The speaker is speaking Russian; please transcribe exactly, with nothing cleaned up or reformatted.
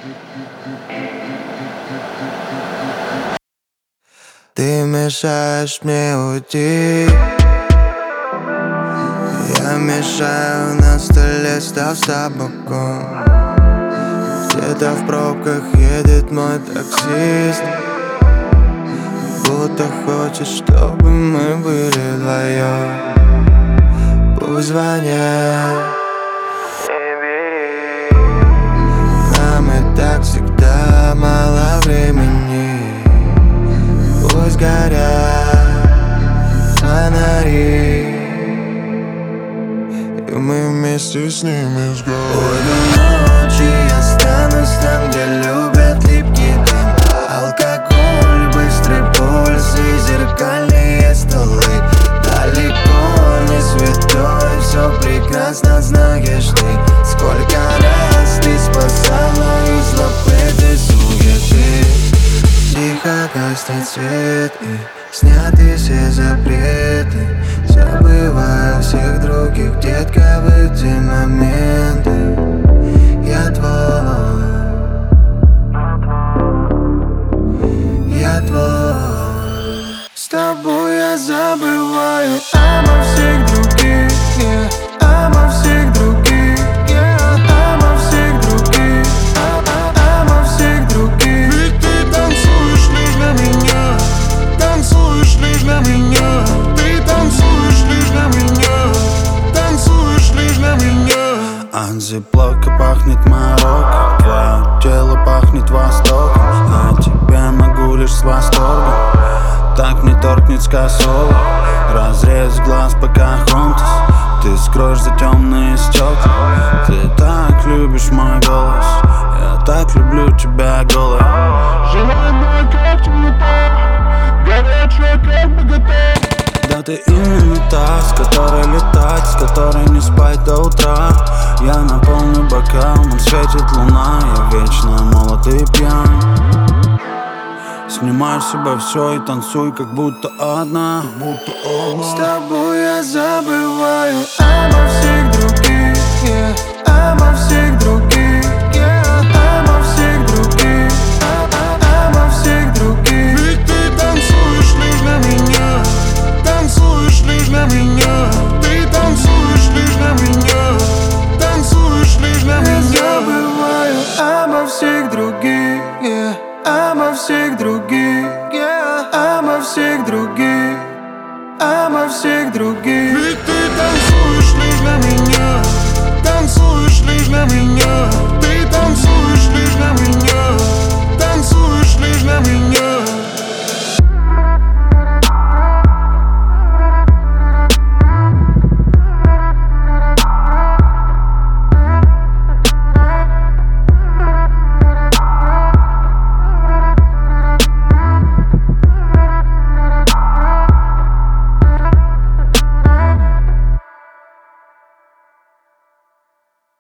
Ты мешаешь мне уйти. Я мешаю, на столе став табаком. Где-то в пробках едет мой таксист. Будто хочет, чтобы мы были вдвоем. Пусть звонят, не бери. Нам и так всегда мало времени. Пусть горят фонари, и мы вместе с ними сгорим. Уйду ночи, останусь там, где любят липкий дым, алкоголь, быстрый пульс и зеркальные столы. Далеко не святой, все прекрасно знаешь ты. Сколько раз ты спасала из лапы суеты. Тихо гаснет свет и сняты все запреты. Забываю всех других, детка, в эти моменты. Я твой, я твой. С тобой я забываю обо всех других, yeah, обо всех других, yeah, обо всех других, обо всех других. Ведь ты танцуешь лишь для меня, танцуешь лишь для меня. Ты танцуешь лишь для меня, танцуешь лишь для меня. От зиплока пахнет Марокко, твое тело пахнет Востоком. Я тебя могу лишь с восторгом, так не торкнет с косого. Разрез глаз Покахонтас, ты скроешь за темные стекла. Ты так любишь мой голос, я так люблю тебя голой. Желанная как темнота, горячая как богата. Да ты именно та, с которой летать, с которой не спать до утра. Я наполню бокал, нам светит луна, я вечно молод и пьян. Снимай с себя все и танцуй, как будто одна, как будто одна. С тобой я забываю обо всех других, yeah, обо всех других, yeah, обо всех других, обо всех других. Ведь ты танцуешь лишь для меня, танцуешь лишь для меня. Ты танцуешь лишь для меня, танцуешь лишь для Я меня. забываю обо всех других, yeah, обо всех других, yeah, обо всех других, обо всех других. Ведь ты